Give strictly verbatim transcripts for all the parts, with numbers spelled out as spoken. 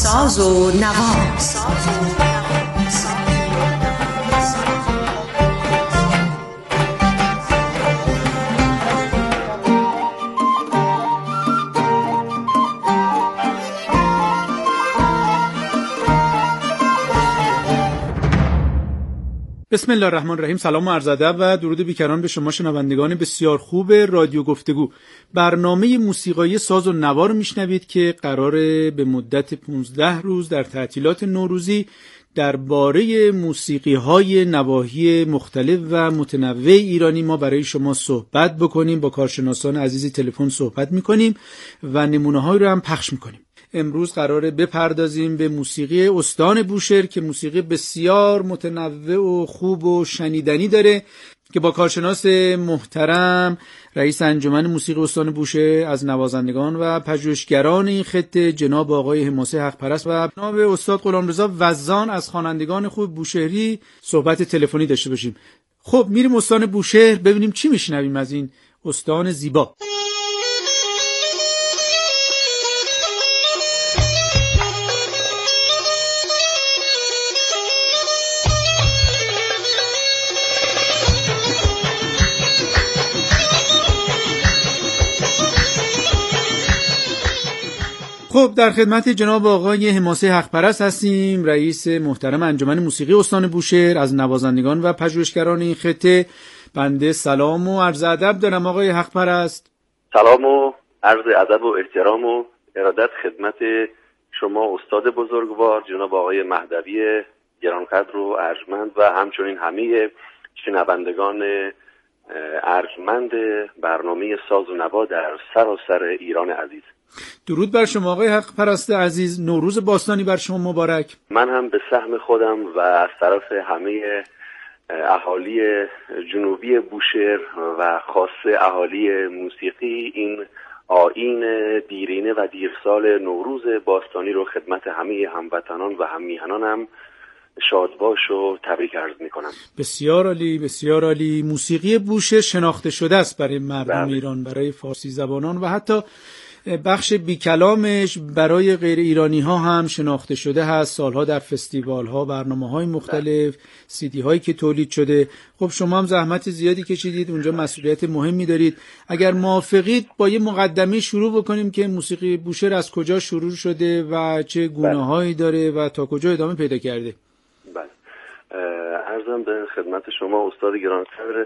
ساز و نوا. بسم الله الرحمن الرحیم. سلام و عرض ادب و درود بیکران به شما شنوندگان بسیار خوب رادیو گفتگو. برنامه موسیقایی ساز و نوا رو میشنوید که قراره به مدت پانزده روز در تعطیلات نوروزی درباره موسیقی‌های نواحی مختلف و متنوع ایرانی ما برای شما صحبت بکنیم. با کارشناسان عزیزی تلفن صحبت میکنیم و نمونه‌هایی رو هم پخش میکنیم. امروز قراره بپردازیم به موسیقی استان بوشهر که موسیقی بسیار متنوع و خوب و شنیدنی داره که با کارشناس محترم رئیس انجمن موسیقی استان بوشهر از نوازندگان و پژوهشگران این خطه جناب آقای حماسه حقپرست و جناب استاد غلامرضا وزان از خوانندگان خوب بوشهری صحبت تلفنی داشته باشیم. خب میریم استان بوشهر ببینیم چی میشنویم از این استان زیبا. خب در خدمت جناب آقای حماسه حقپرست هستیم، رئیس محترم انجمن موسیقی استان بوشهر از نوازندگان و پژوهشگران این خطه. بنده سلام و عرض ادب دارم آقای حقپرست. سلام و عرض ادب و احترام و ارادت خدمت شما استاد بزرگوار جناب آقای مهدوی گرانقدر و ارجمند و همچنین همه شنوندگان ارجمند برنامه ساز و نوا در سراسر ایران عزیز. درود بر شما آقای حقپرست عزیز. نوروز باستانی بر شما مبارک. من هم به سهم خودم و از طرف همه اهالی جنوبی بوشهر و خاصه اهالی موسیقی این آیین دیرینه و دیرسال نوروز باستانی رو خدمت همه هموطنان و هممیهنانم شادباش و تبریک عرض میکنم. بسیار عالی، بسیار عالی. موسیقی بوشهر شناخته شده است برای مردم بله. ایران، برای فارسی زبانان و حتی بخش بیکلامش برای غیر ایرانی ها هم شناخته شده هست. سالها در فستیوال ها، برنامه های مختلف، سی دی هایی که تولید شده. خب شما هم زحمت زیادی کشیدید، اونجا مسئولیت مهمی دارید. اگر موافقید با یه مقدمه شروع بکنیم که موسیقی بوشهر از کجا شروع شده و چه گونه هایی داره و تا کجا ادامه پیدا کرده. بله. عرضم به خدمت شما استاد گرانقدر،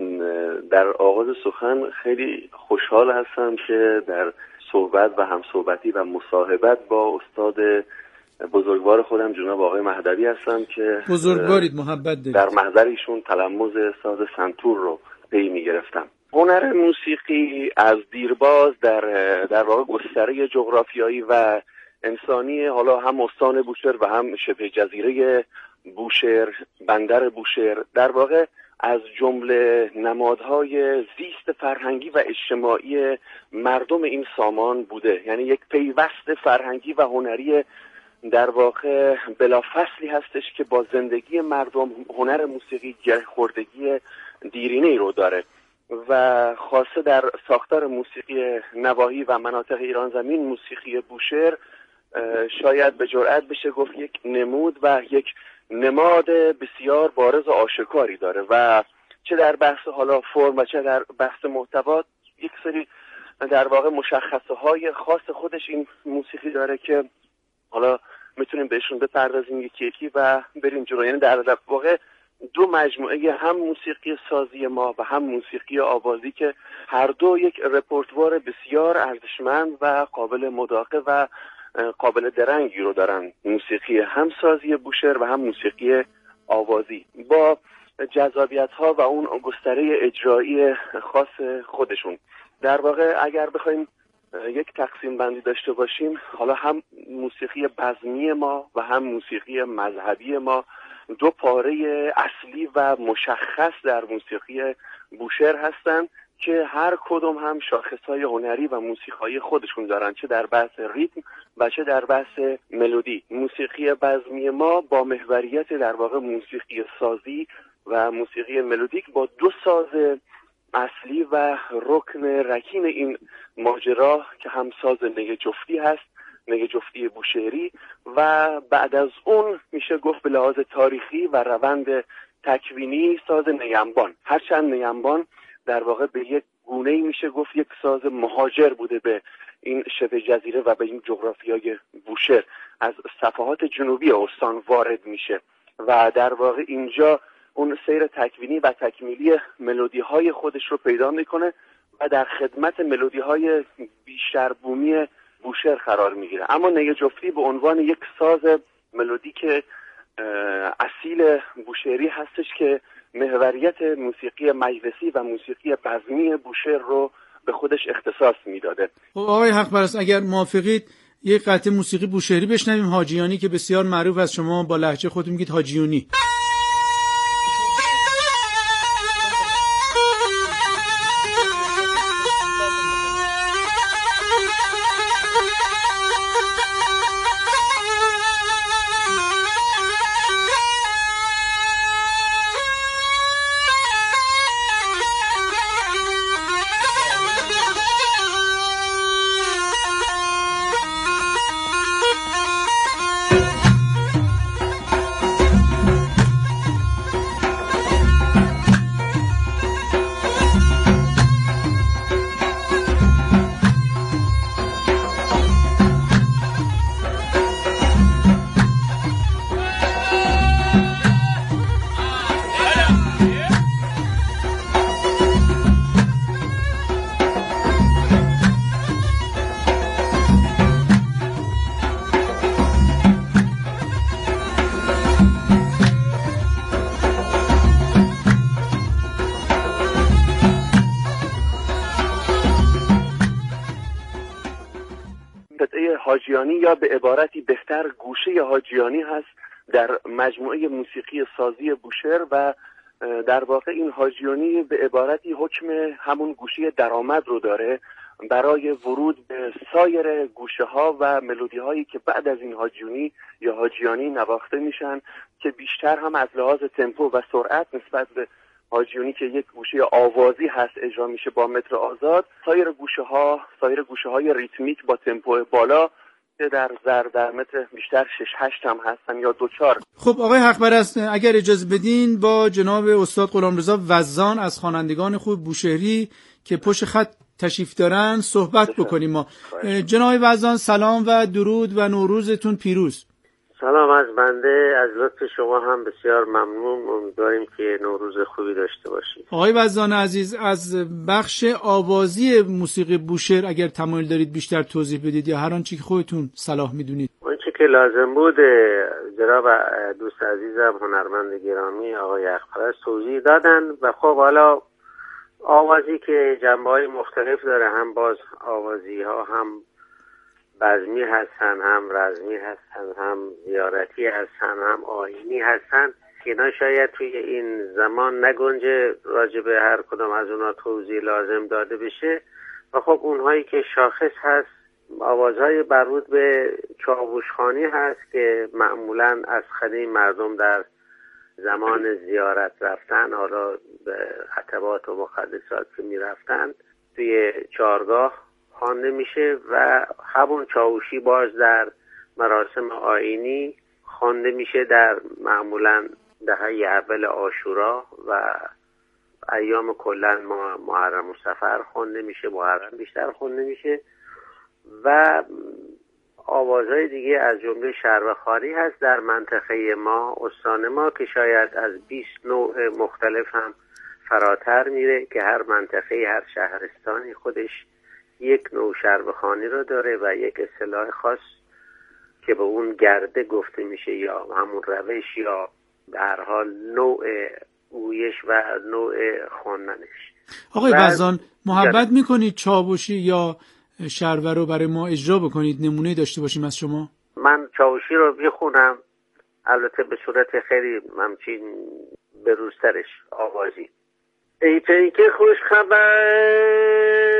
در آغاز سخن خیلی خوشحال هستم که در صحبت و همصحبتی و مصاحبت با استاد بزرگوار خودم جناب آقای مهدوی هستم که بزرگوارید، محبت دارید. در محضر ایشون تلموذ ساز سنتور رو پی می‌گرفتم. هنر موسیقی از دیرباز در در واقع گستره جغرافیایی و انسانی، حالا هم استان بوشهر و هم شبه جزیره بوشهر، بندر بوشهر، در واقع از جمله نمادهای زیست فرهنگی و اجتماعی مردم این سامان بوده. یعنی یک پیوست فرهنگی و هنری در واقع بلافصلی هستش که با زندگی مردم هنر موسیقی گره خوردگی دیرینه‌ای رو داره و خاصه در ساختار موسیقی نواحی و مناطق ایران زمین موسیقی بوشهر شاید به جرئت بشه گفت یک نمود و یک نماد بسیار بارز و آشکاری داره و چه در بحث حالا فرم و چه در بحث محتوا یک سری در واقع مشخصه های خاص خودش این موسیقی داره که حالا میتونیم بهشون بپردازیم یکی یکی و بریم جلو. یعنی در واقع دو مجموعه، هم موسیقی سازی ما و هم موسیقی آوازی که هر دو یک رپورتوار بسیار ارزشمند و قابل مداقه و قابل درنگی رو دارن، موسیقی هم سازی بوشهر و هم موسیقی آوازی با جذابیت ها و اون گستره اجرایی خاص خودشون. در واقع اگر بخوایم یک تقسیم بندی داشته باشیم، حالا هم موسیقی بزمی ما و هم موسیقی مذهبی ما دو پاره اصلی و مشخص در موسیقی بوشهر هستن که هر کدوم هم شاخصهای هنری و موسیقی خودشون دارن، چه در بحث ریتم و چه در بحث ملودی. موسیقی بزمی ما با محوریت در واقع موسیقی سازی و موسیقی ملودیک با دو ساز اصلی و رکن رکین این ماجرا که هم ساز نی جفتی هست نی جفتی بوشهری و بعد از اون میشه گفت به لحاظ تاریخی و روند تکوینی ساز نیمبان، هرچند نیمبان در واقع به یک گونه‌ای میشه گفت یک ساز مهاجر بوده به این شبه جزیره و به این جغرافیای بوشهر، از صفحات جنوبی استان وارد میشه و در واقع اینجا اون سیر تکوینی و تکمیلی ملودی های خودش رو پیدا میکنه و در خدمت ملودی های بیشتر بومی بوشهر قرار میگیره. اما نی جفتی به عنوان یک ساز ملودی که اصیل بوشهری هستش که محوریت موسیقی مجلسی و موسیقی بزمی بوشهر رو به خودش اختصاص میداده. خب آقای حق پرست، اگر موافقید یک قطعه موسیقی بوشهری بشنویم، حاجیانی که بسیار معروف از شما با لهجه خودتون میگید حاجیونی. حاجیانی یا به عبارتی بهتر گوشه حاجیانی هست در مجموعه موسیقی سازی بوشهر و در واقع این حاجیانی به عبارتی حکم همون گوشه درآمد رو داره برای ورود به سایر گوشه ها و ملودی هایی که بعد از این حاجیانی یا حاجیانی نواخته میشن که بیشتر هم از لحاظ تمپو و سرعت نسبت به حاجیانی که یک گوشه آوازی هست اجرا میشه با متر آزاد، سایر گوشه ها سایر گوشه های ریتمیک با تمپو بالا که در زر در متر بیشتر شش هشت هم هستن یا دو چار. خب آقای حق پرست، اگر اجازه بدین با جناب استاد غلامرضا وزان از خوانندگان خوب بوشهری که پشت خط تشریف دارن صحبت بکنیم. ما جناب وزان سلام و درود و نوروزتون پیروز. سلام از بنده، از لطف شما هم بسیار ممنون. امیدواریم که نوروز خوبی داشته باشید. آقای وزان عزیز، از بخش آوازی موسیقی بوشهر اگر تمایل دارید بیشتر توضیح بدید یا هر آنچه که خودتون صلاح میدونید. آنچه که لازم بود جناب دوست عزیزم هنرمند گرامی آقای حق‌پرست توضیح دادن و خب حالا آوازی که جنبه‌های مختلف داره، هم باز آوازی ها هم بزمی هستن، هم رزمی هستن، هم زیارتی هستن، هم آیینی هستن که اینا شاید توی این زمان نگنجه راجع به هر کدام از اونا توضیح لازم داده بشه. و خب اونهایی که شاخص هست آوازهای مربوط به چاوشخوانی هست که معمولاً از خانه مردم در زمان زیارت رفتن، حالا به خطبات و مقدسات که می رفتن توی چارگاه خوانده میشه و همون چاوشی باز در مراسم آیینی خوانده میشه در معمولاً دهه اول عاشورا و ایام کلن محرم و صفر خوانده میشه، محرم بیشتر خوانده میشه. و آوازهای دیگه از جمله شربخوانی هست در منطقه ما، استان ما، که شاید از بیست نوع مختلف هم فراتر میره که هر منطقه هر شهرستانی خودش یک نوع شربخوانی رو داره و یک اصطلاح خاص که به اون گرده گفته میشه یا همون روش یا به هر حال نوع گویش و نوع خواندنش. آقای وزان محبت میکنید چاوشی یا شربه رو برای ما اجرا بکنید، نمونه داشته باشیم از شما؟ من چاوشی رو میخونم، البته به صورت خیلی همچین بروزترش آوازی. ای پیک خوش خبر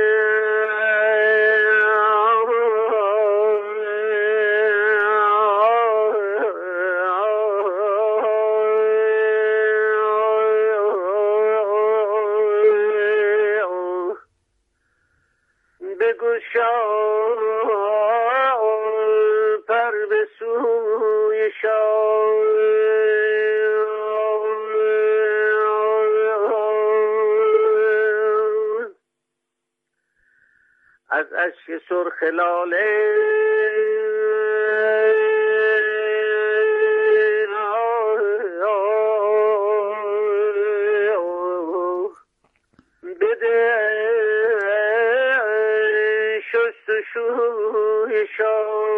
بگو شاد سر به سوی شاه از اشک سرخ لاله بده شست و شوی شاه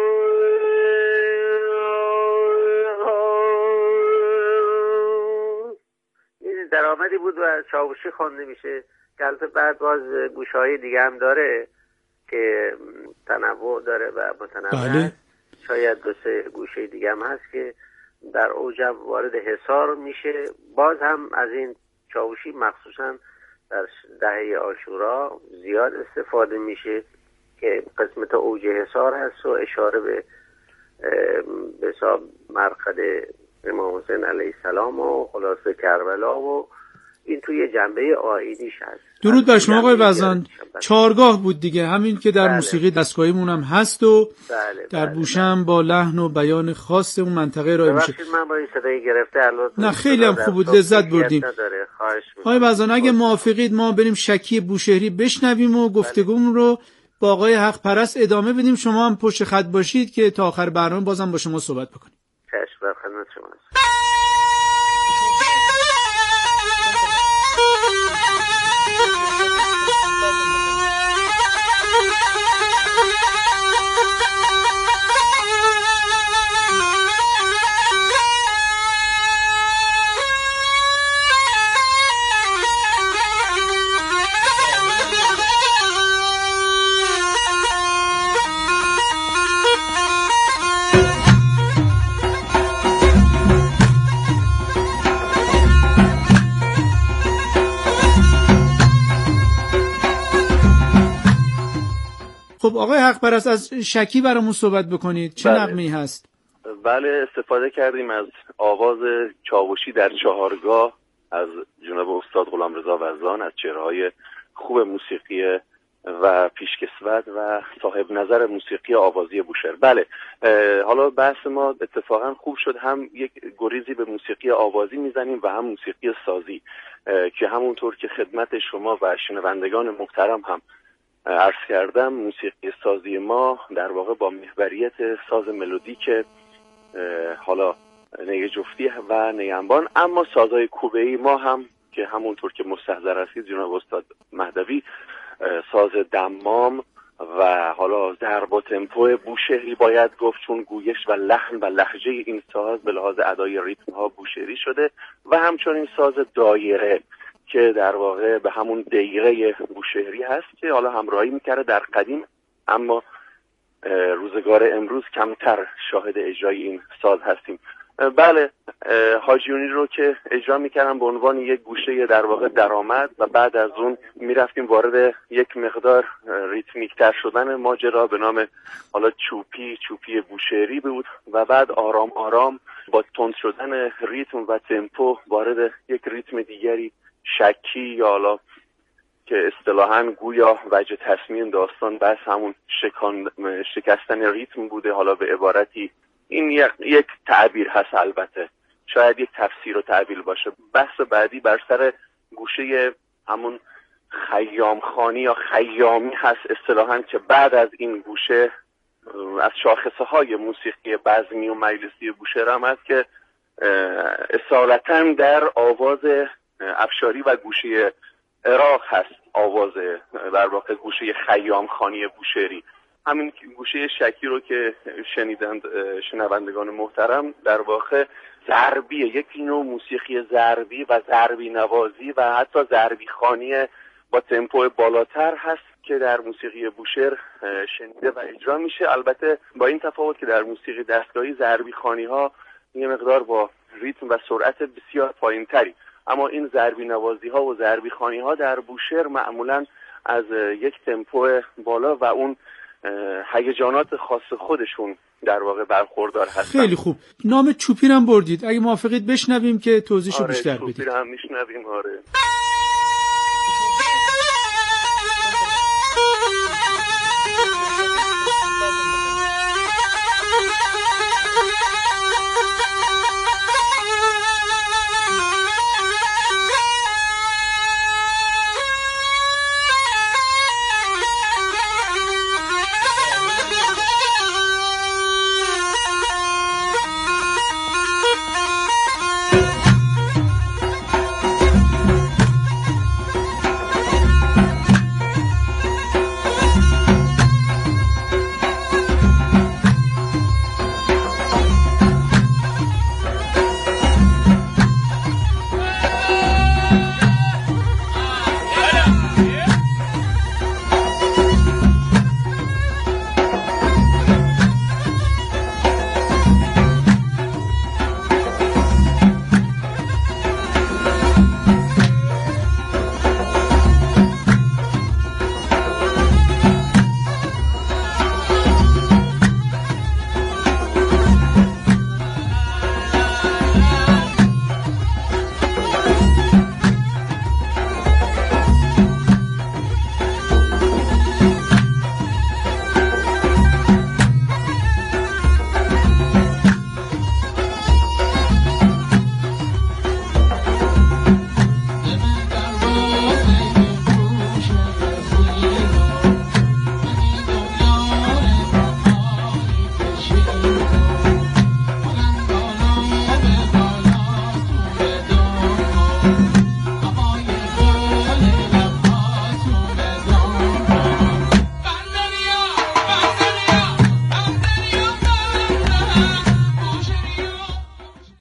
این درآمدی بود و چاوشی خوانده میشه که البته بعد باز گوشه‌های دیگه هم داره که تنوع داره و متنوع بله. شاید دو سه گوشه دیگه هم هست که در اوجم وارد حصار میشه. باز هم از این چاوشی مخصوصا در دهه عاشورا زیاد استفاده میشه که قسمت اوج حصار هست و اشاره به به حساب مرقد امام حسین علیه السلام و خلاصه کربلا و این توی جنبه آیینیش هست. درود بر شما آقای وزان. چهارگاه بود دیگه، همین که در بله. موسیقی دستگاهیمون هم هست و بله در بله بوشم بله. با لحن و بیان خاص اون منطقه ارائه میشه. من با این صدای گرفته الان نه خیلی هم خوب بود، لذت بردیم. آقای وزان اگه موافقید ما بریم شکی بوشهری بشنویم و گفتگومون رو با آقای حق پرست ادامه بدیم. شما هم پشت خط باشید که تا آخر برنامه بازم با شما صحبت بکنیم. چشم، در خدمت شما. خب آقای حق پرست از شکی برامون صحبت بکنید. چه بله. نغمه‌ای هست؟ بله استفاده کردیم از آواز چاوشی در چهارگاه از جناب استاد غلامرضا وزان، از چهره‌های خوب موسیقی و پیشکسوت و صاحب نظر موسیقی آوازی بوشهر. بله حالا بحث ما اتفاقا خوب شد، هم یک گریزی به موسیقی آوازی میزنیم و هم موسیقی سازی که همونطور که خدمت شما و شنوندگان محترم هم عرض کردم، موسیقی سازی ما در واقع با محوریت ساز ملودیک حالا نی جفتی و نی انبان، اما سازهای کوبه‌ای ما هم که همونطور که مستحضر هستید جناب استاد مهدوی، ساز دمام و حالا ضرب و تمپو بوشهری باید گفت، چون گویش و لحن و لهجه این ساز به لحاظ ادای ریتم ها بوشهری شده، و همچنین ساز دایره که در واقع به همون دایره بوشهری هست که حالا همراهی میکرده در قدیم، اما روزگار امروز کمتر شاهد اجرای این ساز هستیم. بله حاجیونی رو که اجرا میکردم به عنوان یک گوشه در واقع درآمد و بعد از اون میرفتیم وارد یک مقدار ریتمیکتر شدن ماجرا به نام حالا چوپی چوپی بوشهری بود و بعد آرام آرام با تند شدن ریتم و تمپو وارد یک ریتم دیگری شکی یا حالا که اصطلاحاً گویا وجه تصمیم داستان بس همون شکان شکستن ریتم بوده. حالا به عبارتی این یک, یک تعبیر هست، البته شاید یک تفسیر و تعبیر باشه. بحث بعدی بر سر گوشه همون خیام خانی یا خیامی هست اصطلاحاً، که بعد از این گوشه از شاخصه های موسیقی بزمی و مجلسی بوشهر هم هست که اصالتاً در آواز افشاری و گوشه عراق هست، آواز در واقع گوشه خیام خانی بوشهری. همین گوشه شکی رو که شنیدند شنوندگان محترم در واقع ضربیه، یک نوع موسیقی ضربی و ضربی نوازی و حتی ضربی خوانی با تمپو بالاتر هست که در موسیقی بوشهر شنیده و اجرا میشه. البته با این تفاوت که در موسیقی دستگاهی ضربی خوانی ها یه مقدار با ریتم و سرعت بسیار پایین تری، اما این ضربی نوازی ها و ضربی خوانی ها در بوشهر معمولا از یک تمپو بالا و اون هیجانات خاص خودشون در واقع برخوردار هستن. خیلی خوب. نام چوپیر هم بردید، اگه موافقید بشنویم که توضیحشو آره، بیشتر بدید. آره چوپیر هم میشنویم. آره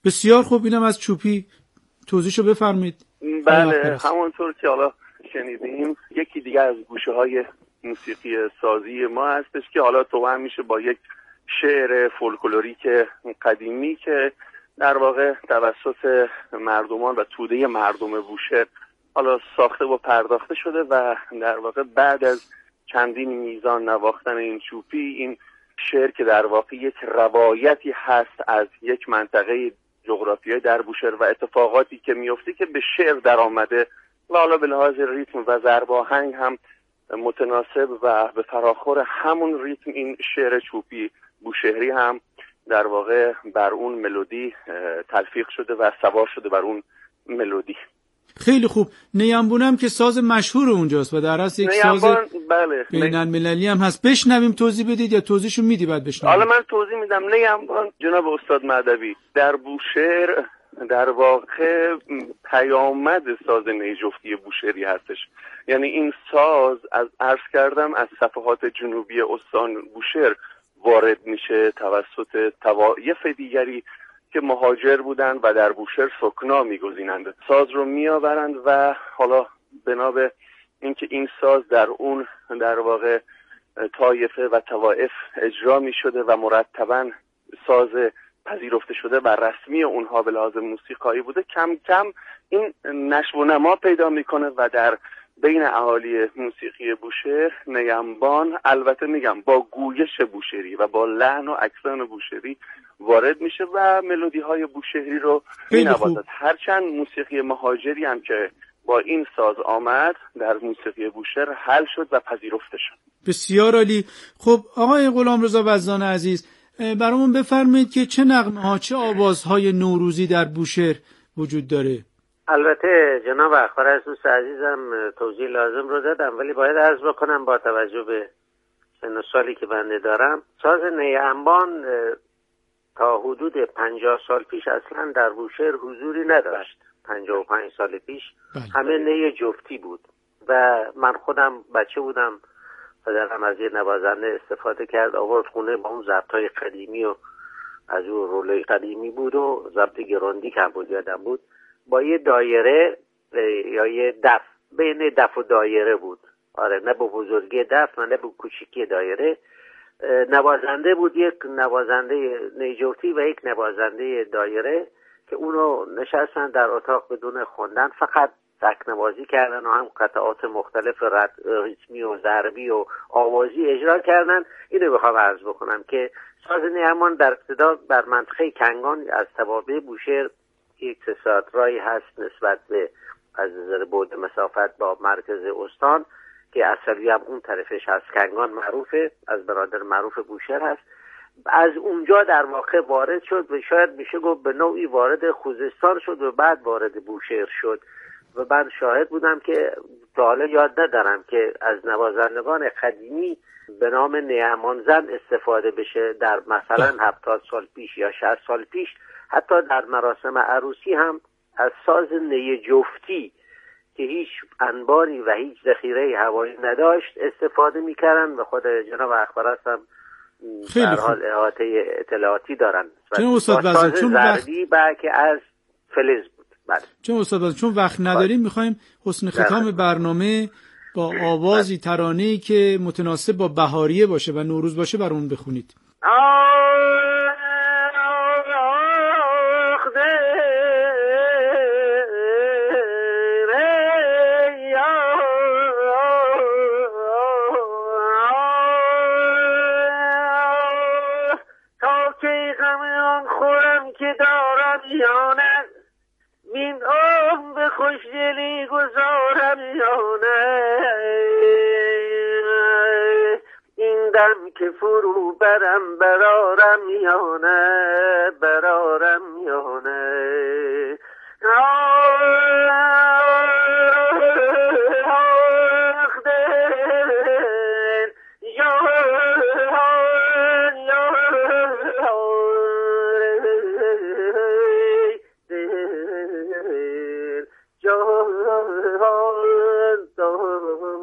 بسیار خوب. اینم از چوپی، توضیحشو بفرمایید. بله، همونطور که حالا شنیدیم یکی دیگه از گوشه های موسیقی سازی ما هستش که حالا توأم میشه با یک شعر فولکلوریک قدیمی که در واقع توسط مردمان و توده مردم بوشهر حالا ساخته و پرداخته شده و در واقع بعد از چندین میزان نواختن این چوپی، این شعر که در واقع یک روایتی هست از یک منطقه جغرافیایی در بوشهر و اتفاقاتی که میفته که به شعر در آمده و حالا به لحاظ ریتم و ضرب آهنگ هم متناسب و به فراخور همون ریتم این شعر چوپی بوشهری هم در واقع بر اون ملودی تلفیق شده و سوار شده بر اون ملودی. خیلی خوب. نیمبونم که ساز مشهور اونجاست و در اصل یک ساز بله بین المللی هم هست. بشنویم توضیح بدید یا توضیحشو میدی بعد بشنویم؟ حالا من توضیح میدم. نیمبان جناب استاد مهدوی در بوشهر در واقع پیامد ساز نیجفتی بوشهری هستش. یعنی این ساز از عرض کردم از صفحات جنوبی استان بوشهر وارد میشه توسط طوایف دیگری که مهاجر بودند و در بوشهر سکنا میگزینند. ساز رو میآورند و حالا بنا به اینکه این ساز در اون در واقع طایفه و طوایف اجرا میشده و مرتباً ساز پذیرفته شده و رسمی اونها به لحاظ موسیقایی بوده، کم کم این نشو و نما پیدا میکنه و در بین اهالی موسیقی بوشهر نیمبان البته میگم با گویش بوشهری و با لحن و اکسان بوشهری وارد میشه و ملودی های بوشهری رو مینوازد. هرچند موسیقی مهاجری هم که با این ساز آمد در موسیقی بوشهر حل شد و پذیرفته شد. بسیار عالی. خب آقای غلامرضا وزان عزیز، برامون بفرمایید که چه نغمه ها، چه آوازهای نوروزی در بوشهر وجود داره؟ البته جناب اخبار از دوست عزیزم توضیح لازم رو دادم، ولی باید عرض بکنم با توجه به سن و سالی که بنده دارم، ساز نی انبان تا حدود پنجاه سال پیش اصلا در بوشهر حضوری نداشت. پنجاه و پنج سال پیش همه نی جفتی بود و من خودم بچه بودم، پدرم از یه نوازنده استفاده کرد، آورد خونه با اون ضبط‌های قدیمی و از اون رولای قدیمی بود و ضبط گراندی که بود یادم بود، با یه دایره یا یه دف، بین دف و دایره بود. آره، نه با بزرگی دف نه با کوچیکی دایره. نوازنده بود، یک نوازنده نیجوتی و یک نوازنده دایره که اونو نشستن در اتاق بدون خوندن، فقط تکنوازی کردن و هم قطعات مختلف ریتمی و ضربی و آوازی اجرا کردن. اینو بخوام عرض بکنم که ساز نیمان در ابتدا بر منطقه کنگان از توابع بوشهر یک سه راهی هست نسبت به از نظر بعد مسافت با مرکز استان که اصلی هم اون طرفش هست. کنگان معروفه، از برادر معروف بوشهر هست. از اونجا در واقع وارد شد و شاید میشه گفت به نوعی وارد خوزستان شد و بعد وارد بوشهر شد و من شاهد بودم که تا حالا یاد ندارم که از نوازندگان قدیمی به نام نیمان زن استفاده بشه در مثلا هفتاد سال پیش یا شصت سال پیش. حتی در مراسم عروسی هم از ساز نی جفتی که هیچ انباری و هیچ ذخیره هوایی نداشت استفاده میکردن و خود جناب اخبار هستم در حال احاطه اطلاعاتی دارن. چون استاد وزن چون وقت که از فلز بود. بله. چون استاد وزن چون وقت نداریم میخوایم حسن ختام برنامه با آوازی ترانه‌ای که متناسب با بهاریه باشه و نوروز باشه برامون بخونید. خوشدلی گذارم یا نه، این دم که فرو برم برارم یا نه، برارم یا نه. آخ دل یا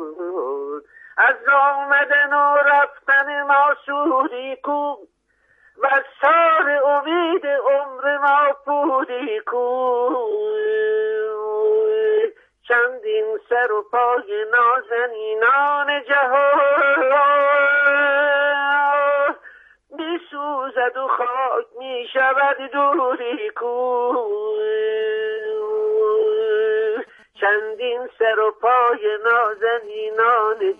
از آمدن و رفتن ما سودی کو، و سال امید عمر ما بودی کو، چندین سر و پای نازنینان جهان می سوزد و خاک می شود دوری کو، چندین سر و پای نازنینان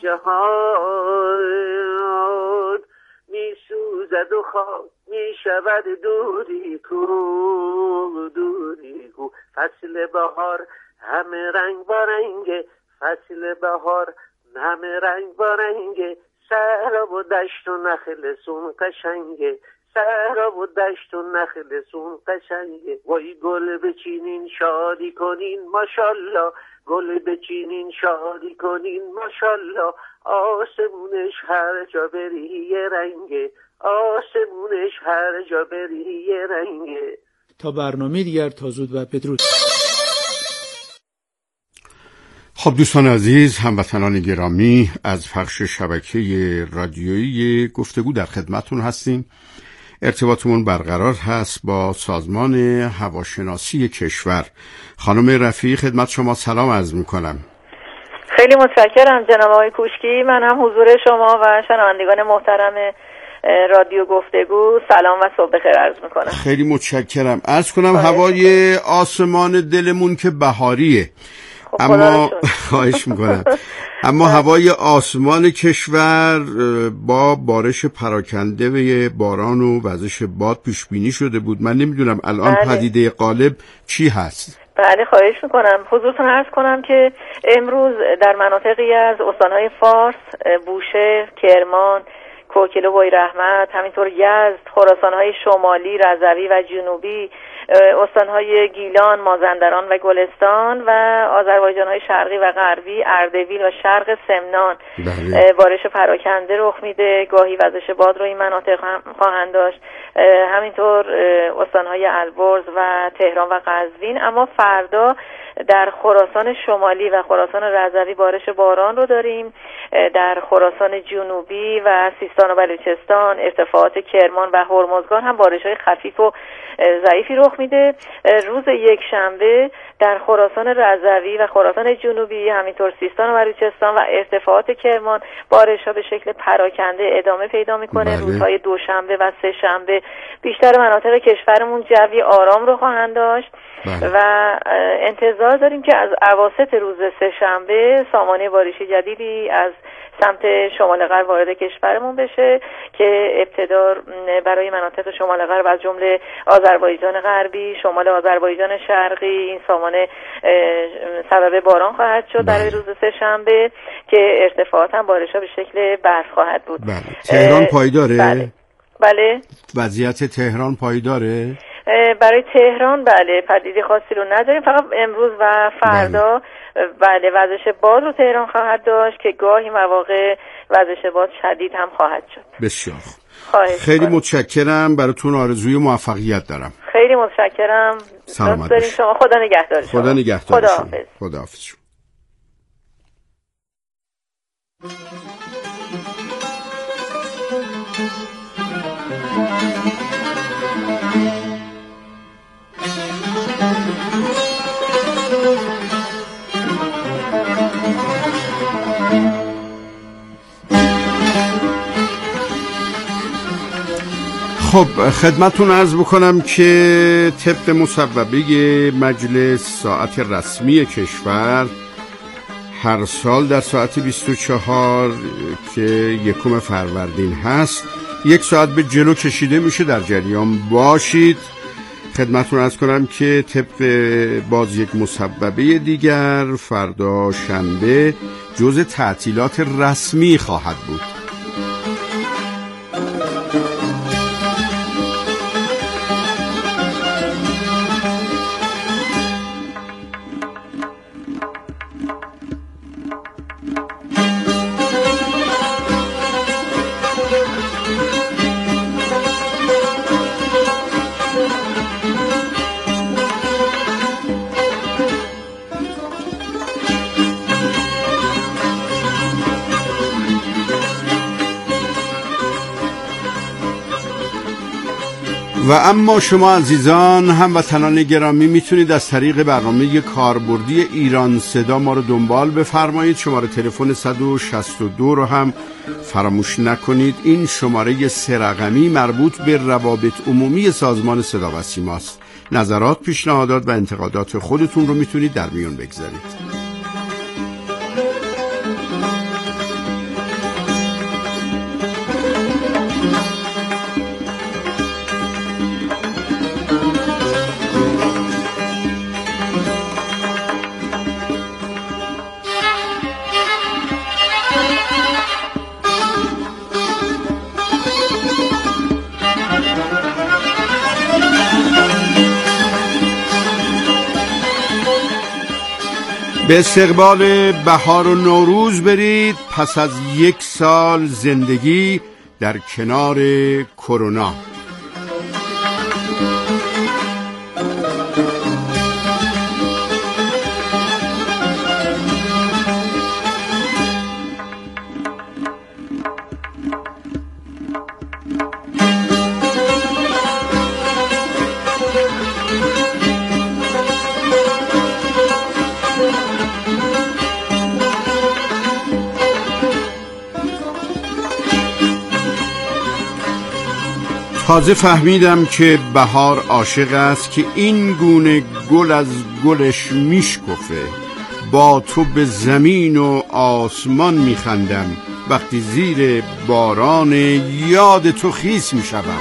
جهان می سوزد و خاک می شود دوری کو، دوری کو. فصل بهار همه رنگ با رنگ، فصل بهار همه رنگ با رنگ، صحرا و دشت و نخل سون قشنگه، صحرا و دشت و نخل سون قشنگه. وای گل بچینین شادی کنین ماشالله، گل بچینین شادی کنین ماشالله، آسمونش هر جا بری یه رنگه، آسمونش هر جا بری یه رنگه. تا برنامه دیگر، تا زود و بدرود. خب دوستان عزیز، هموطنان گرامی، از پخش شبکه رادیویی گفتگو در خدمتون هستیم. ارتباطمون برقرار هست با سازمان هواشناسی کشور. خانم رفیعی خدمت شما سلام عرض میکنم. خیلی متشکرم جناب آقای کوشکی. من هم حضور شما و شنوندگان محترم رادیو گفتگو سلام و صبح بخیر عرض میکنم. خیلی متشکرم. عرض کنم هوای آسمان دلمون که بهاریه، اما خواهش میکنم اما هوای آسمان کشور با بارش پراکنده و باران و وزش باد پیش بینی شده بود. من نمیدونم الان بله. پدیده غالب چی هست؟ بله خواهش میکنم. حضورتون عرض کنم که امروز در مناطقی از استانهای فارس، بوشهر، کرمان، کوکیل و بویراحمد، همینطور یزد، خراسان‌های شمالی، رضوی و جنوبی، استان‌های گیلان، مازندران و گلستان و آذربایجان‌های شرقی و غربی، اردبیل و شرق سمنان بله. بارش پراکنده رخ میده. گاهی وزش باد رو این مناطق هم خواهند داشت. همینطور استان‌های البرز و تهران و قزوین. اما فردا در خراسان شمالی و خراسان رضوی بارش باران رو داریم. در خراسان جنوبی و سیستان و بلوچستان، ارتفاعات کرمان و هرمزگان هم بارش‌های خفیف و ضعیفی رخ میده. روز یک شنبه در خراسان رضوی و خراسان جنوبی، همینطور سیستان و بلوچستان و ارتفاعات کرمان بارش‌ها به شکل پراکنده ادامه پیدا میکنه. بله. روزهای دوشنبه و سه شنبه بیشتر مناطق کشورمون جوی آرام رو خواهند داشت. بله. و انتظار داریم که از اواسط روز سه شنبه سامانه بارشی جدیدی از سمت شمال غرب وارد کشورمون بشه که ابتدا برای مناطق شمال غرب از جمله آذربایجان غربی، شمال آذربایجان شرقی این سامانه سبب باران خواهد شد برای روز سه شنبه که ارتفاعات هم بارش‌ها به شکل برف خواهد بود. بله. تهران پایداره؟ بله. بله. وضعیت تهران پایداره؟ برای تهران بله پدیده خاصی رو نداریم، فقط امروز و فردا بله, بله وزش باد رو تهران خواهد داشت که گاهی مواقع وزش باد شدید هم خواهد شد. بسیار خیلی متشکرم، براتون آرزوی موفقیت دارم. خیلی متشکرم. سلامت باشید. شما خدا نگهدار شما. خدا نگهدار خدا شما. حافظ. خدا حافظ شما. خب خدمتون عرض بکنم که طبق مصوبه مجلس ساعت رسمی کشور هر سال در ساعت بیست و چهار که یکم فروردین هست یک ساعت به جلو کشیده میشه. در جریان باشید. خدمتون عرض کنم که طبق باز یک مصوبه دیگر فردا شنبه جزء تعطیلات رسمی خواهد بود. و اما شما عزیزان هموطنان گرامی میتونید از طریق برنامه کاربردی ایران صدا ما رو دنبال بفرمایید. شماره تلفن صد و شصت و دو رو هم فراموش نکنید. این شماره سه رقمی مربوط به روابط عمومی سازمان صدا و سیماست. نظرات، پیشنهادات و انتقادات خودتون رو میتونید در میون بگذارید. به استقبال بهار و نوروز برید پس از یک سال زندگی در کنار کرونا. تازه فهمیدم که بهار عاشق است که این گونه گل از گلش میشکفه. با تو به زمین و آسمان میخندم، وقتی زیر باران یاد تو خیس میشوم.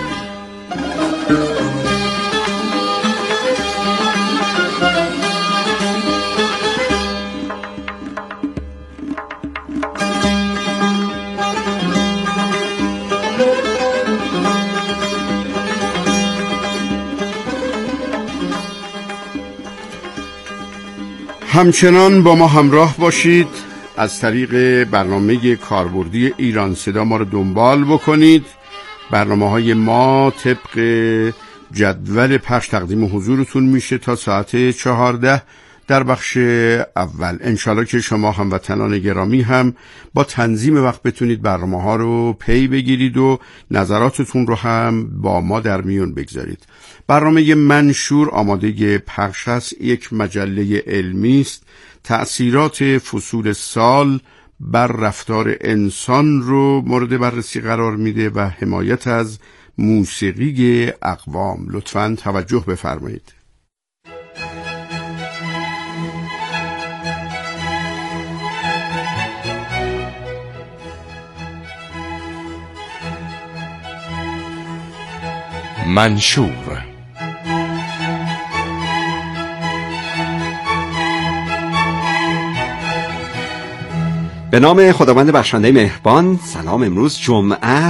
همچنان با ما همراه باشید. از طریق برنامه کاربردی ایران صدا ما رو دنبال بکنید. برنامه های ما طبق جدول پخش تقدیم حضورتون میشه تا ساعت چهارده. در بخش اول انشالله که شما هموطنان گرامی هم با تنظیم وقت بتونید برنامه ها رو پی بگیرید و نظراتتون رو هم با ما در میون بگذارید. برنامه منشور آماده پخش است. یک مجله علمی است. تأثیرات فصول سال بر رفتار انسان رو مورد بررسی قرار میده و حمایت از موسیقی اقوام. لطفاً توجه بفرمایید. منشور. به نام خداوند بخشنده مهربان. سلام. امروز جمعه